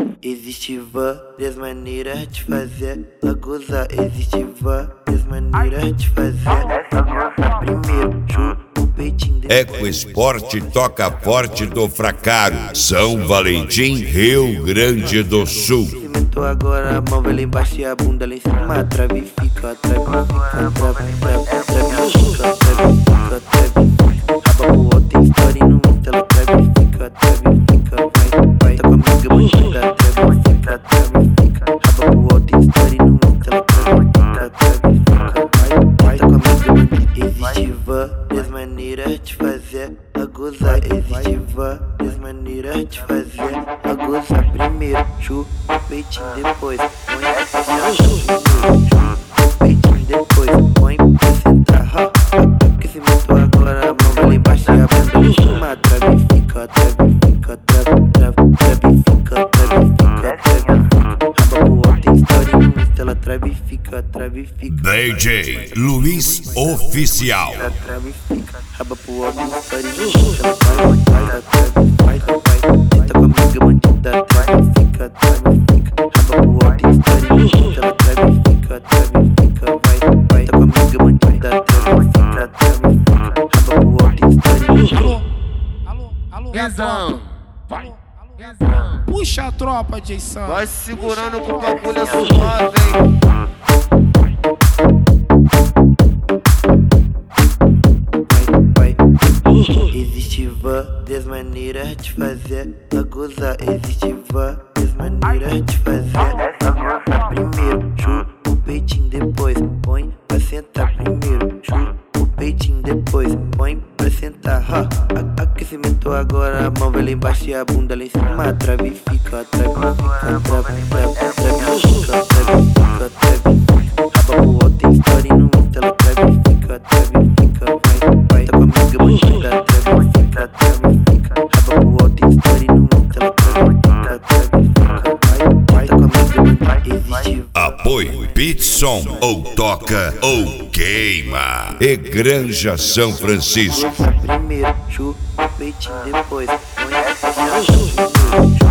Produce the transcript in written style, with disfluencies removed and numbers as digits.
Existe várias maneiras de fazer ela gozar. Existe várias maneiras de fazer. Primeiro, chupa o peitinho. Ecoesporte toca forte do Fracaro, São Valentim, Rio Grande do Sul. Cimentou agora a mão, vai lá embaixo e a bunda lá em cima. A trave fica, trave fica, trave fica, trave fica, trave fica, trave fica. Raba pro alto, tem história no Insta, ela trave fica, vai. Tá com a amiga bandida, trave fica, trave fica. Raba pro alto, tem história no Insta, ela trave fica, vai. Tá com a amiga bandida. Existe várias maneiras de fazer ela gozar. Existe várias maneiras de fazer ela gozar. Primeiro, chupa o peitinho, depois põe a chupa o peitinho, depois põe pra sentar. Aquecimento agora, a mão vai lá embaixo e a bunda em cima. Trave fica, trave fica, trave fica, trave fica, trave fica. Raba pro alto, tem história no Insta, ela trave fica, trave fica. DJ Luiz Oficial. Trave fica, raba pro alto, tem história no Insta, ela vai. Tá com a amiga bandida, trave fica, raba pro alto, tem história no Insta, ela trave fica, vai. Tá com a amiga bandida, trave fica, raba pro alto, tem história no Insta. Alô, Guezão, vai. puxa a tropa, Jason. Vai se segurando com o bagulho é suave, hein? Existe várias maneiras de fazer ela gozar. Existe várias maneiras de fazer ela gozar. Primeiro, chupa o peitinho, depois põe pra sentar. Primeiro, chupa o peitinho, depois põe pra sentar. Aquecimento agora, a mão vai lá embaixo e a bunda lá em cima. Trave fica, trave fica, trave fica, trave fica, trave fica. Raba pro alto, tem história no Insta, ela trave fica, vai. Tá com a amiga bandida, trave fica, raba pro alto, tem história no Insta, ela trave fica, vai. Tá com a amiga bandida. Existe Apoio Pitson, ou toca ou queima. E Granja São Francisco. primeiro, chupa o peitinho, depois põe a